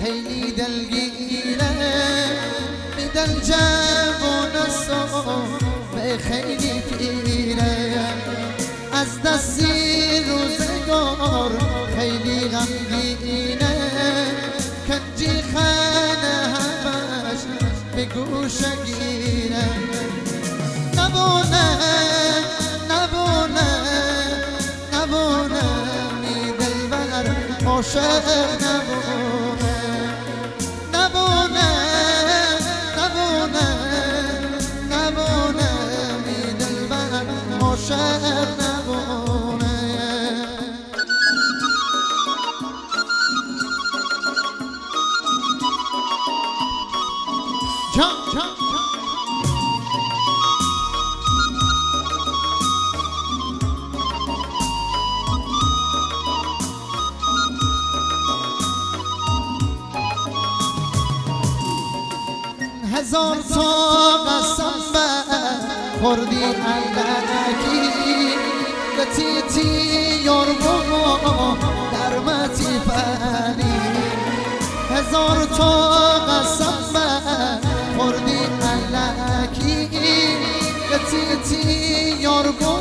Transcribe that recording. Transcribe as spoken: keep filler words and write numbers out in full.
خیلی دلگیره میدن جوان به خیلی پیره از دستی روزگار خیلی غمگینه کنجی خانه همش به گوش گیره نبونه نبونه نبونه می دلبر عاشق نبونه نبونه نبونه نبونه می دلبر عاشق نبونه جان جان هزار تا قسم خوردی علکی به تیتی یار بابا در متی فنی هزار تا قسم خوردی علکی به تیتی یار بابا